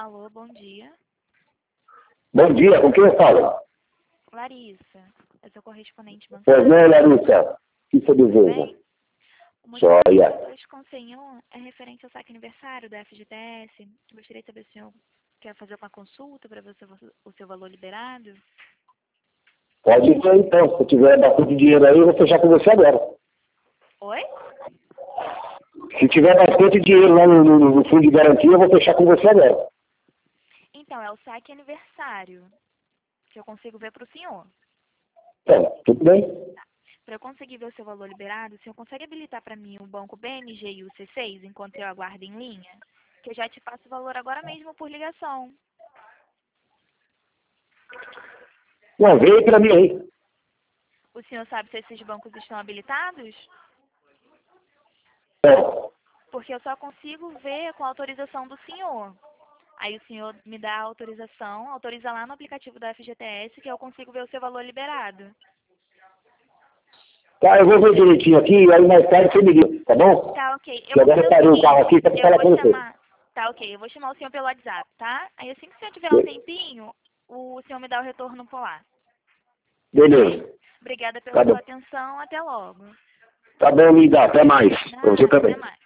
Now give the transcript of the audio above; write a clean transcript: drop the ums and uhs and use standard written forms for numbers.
Alô, bom dia. Bom dia, com quem eu falo? Larissa, eu sou correspondente bancária. Pois não, Larissa, o que você deseja? Bem, o motivo que Joia. eu estou com o senhor é referente ao saque aniversário da FGTS. Gostaria de saber se o senhor quer fazer uma consulta para ver o seu valor liberado. Pode ver então, se tiver bastante dinheiro aí, eu vou fechar com você agora. Oi? Se tiver bastante dinheiro lá no fundo de garantia, eu vou fechar com você agora. Então, é o saque aniversário que eu consigo ver para o senhor. Então, tudo bem? Para eu conseguir ver o seu valor liberado, o senhor consegue habilitar para mim o banco BMG e o C6 enquanto eu aguardo em linha? Que eu já te passo o valor agora mesmo por ligação. Não, veio pra mim aí. O senhor sabe se esses bancos estão habilitados? Então, Porque eu só consigo ver com a autorização do senhor. Aí o senhor me dá a autorização, autoriza lá no aplicativo da FGTS que eu consigo ver o seu valor liberado. tá, eu vou ver direitinho aqui, e aí mais tarde você me liga, tá bom? Tá, ok. Eu Que vou agora fazer eu o parei o carro aqui seguinte, só pra eu falar vou com você. chamar... Tá, ok. Eu vou chamar o senhor pelo WhatsApp, tá? Aí assim que o senhor tiver um tempinho, o senhor me dá o retorno por lá. Beleza. Obrigada pela Tá sua bom. atenção. Até logo. Tá bom, linda. Até mais. Pra você Nada, até também. mais.